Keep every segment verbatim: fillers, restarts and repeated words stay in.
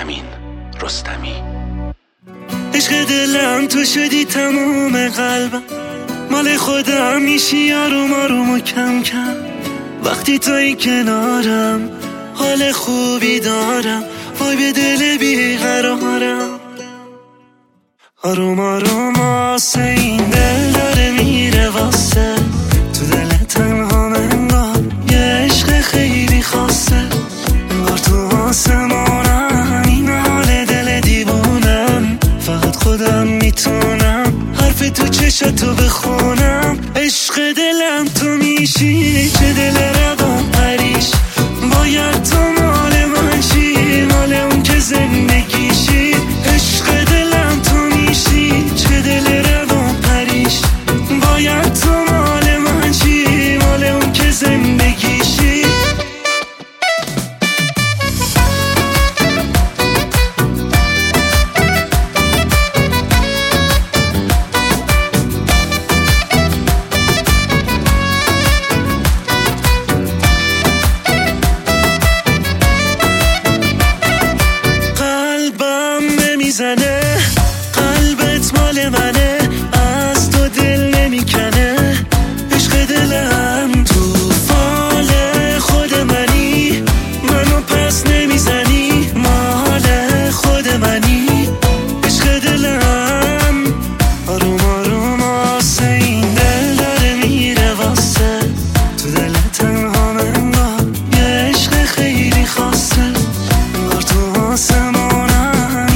امین رستمی. عشق دلم تو شدی تموم قلبم، مال خودم میشی آروم آروم و کم کم. وقتی توی کنارم حال خوبی دارم، وای به دل بیقرارم. آروم آروم آسه این دل داره میره واسه، تو دل تنها منگار یه عشق خیلی خاصه. انگار تو آسمانم این حال دل دیوونم، فقط خودم میتونم حرف تو چشتو بخونم. عشق دلم تو میشی، چه دل روان پریش، باید تو مال من شی، مال اون که زندگیشی. عشق دلم تو میشی، چه دل روان پریش، باید تو مال من شی، مال اون که زندگیشی. میزنه قلبت مال منه، از تو دل نمیکنه. عشق دلم تو فال خود منی، منو پس نمیزنی، مال خود منی. عشق دلم آروم آروم آسه این دل داره میره واسه، تو دل تنها منگار یه عشق خیلی خاصه. انگار تو آسمانم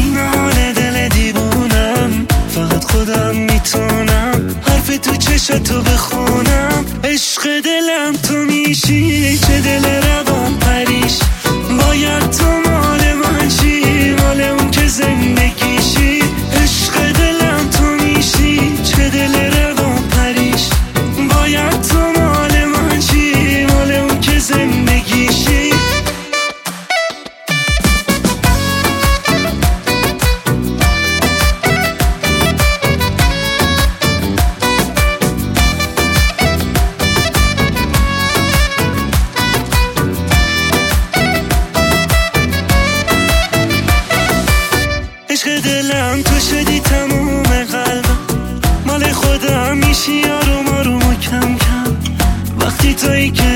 خودم میتونم حرف تو چشتو بخونم. عشق دلم تو میشی، چه دل روان پریش، باید تو مال من شی، مال اون که زندگیشی. عشق دلم تو میشی، چه دل روان پریش، باید تو مال من شی، مال اون که زندگیشی. عشق دلم تو شدی تموم قلبم، مال خودم میشی آروم آروم و کم کم. وقتی توی که